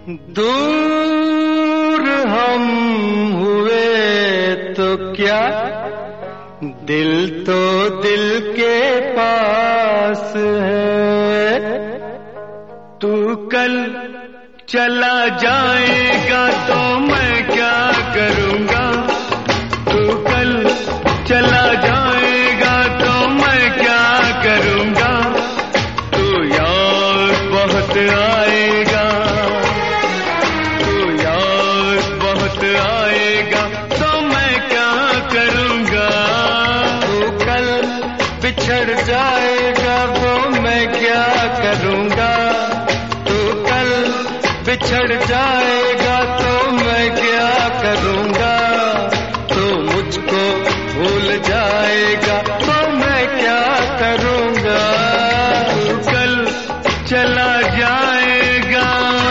दूर हम हुए तो क्या, दिल तो दिल के पास है। तू कल चला जाएगा तो मैं क्या करूँगा, तू कल चला जाएगा तो मैं क्या करूँगा। तू याद बहुत आएगा, तू याद बहुत आएगा तो मैं क्या करूँगा। तू कल बिछड़ जाएगा तो मैं क्या करूँगा, तू कल बिछड़ जाएगा तो मैं क्या करूँगा। तू मुझको भूल जाएगा तो मैं क्या करूँगा। तू कल चला जाएगा।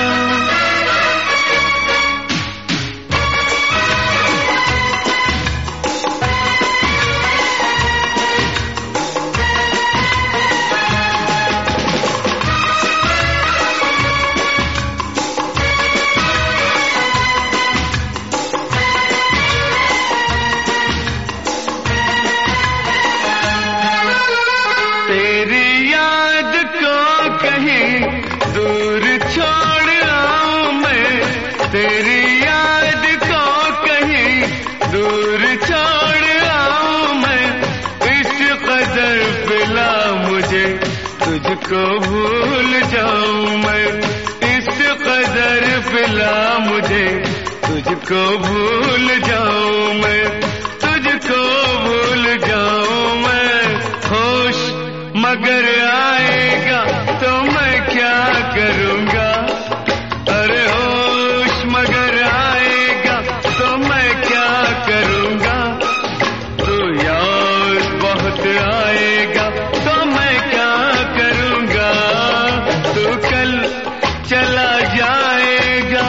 तेरी याद को कहीं दूर छोड़ आऊं मैं, तेरी याद को कहीं दूर छोड़ आऊं मैं। इस कदर पिला मुझे तुझको भूल जाऊं मैं, इस कदर पिला मुझे तुझको भूल जाऊं मैं, तुझको भूल जाऊं मैं। होश मगर आएगा तो मैं क्या करूँगा, अरे होश मगर आएगा तो मैं क्या करूँगा। तो याद बहुत आएगा तो मैं क्या करूँगा। तू कल चला जाएगा।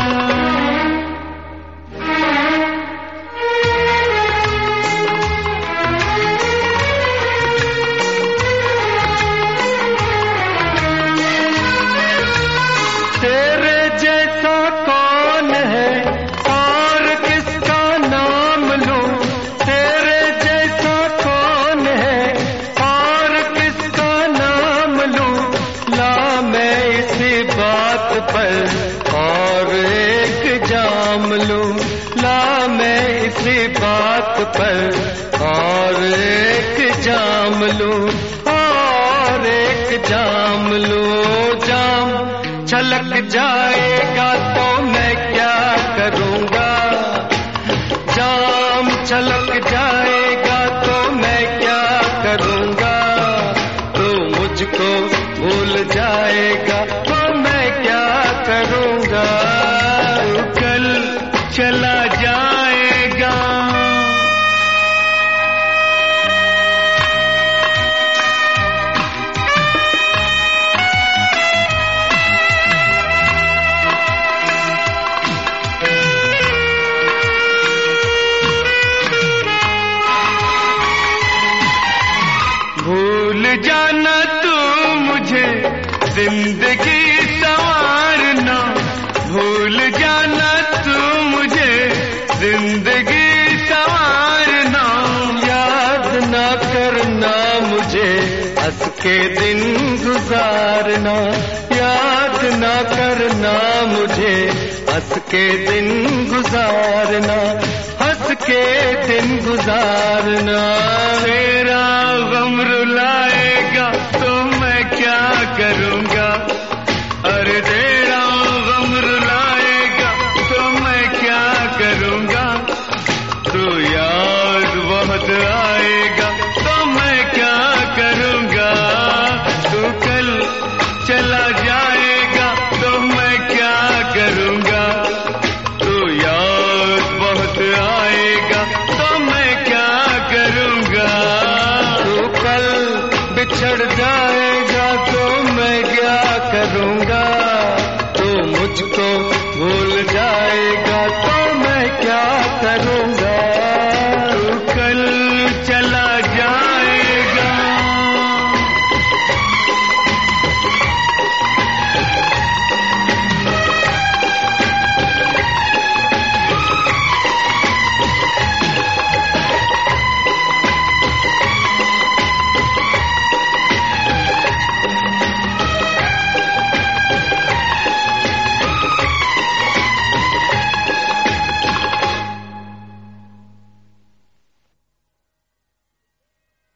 तेरे जैसा कौन है और किसका नाम लूं, तेरे जैसा कौन है और किसका नाम लूं। ला मैं इसी बात पर और एक जाम लूं, ला मैं इसी बात पर और एक जाम लूं, और एक जाम लूं। जाम छलक जाएगा तो मैं क्या करूँगा, जाम छलक जाएगा तो मैं क्या करूँगा। तो मुझको भूल जाएगा तो मैं क्या करूँगा। तू कल चला जाएगा। भूल जाना तू मुझे जिंदगी संवारना, भूल जाना तू मुझे जिंदगी संवारना। याद ना करना मुझे हंस के दिन गुजारना, याद ना करना मुझे हंस के दिन गुजारना, हंस के दिन गुजारना। तेरा गम रुलाएगा तो मैं क्या करूँगा,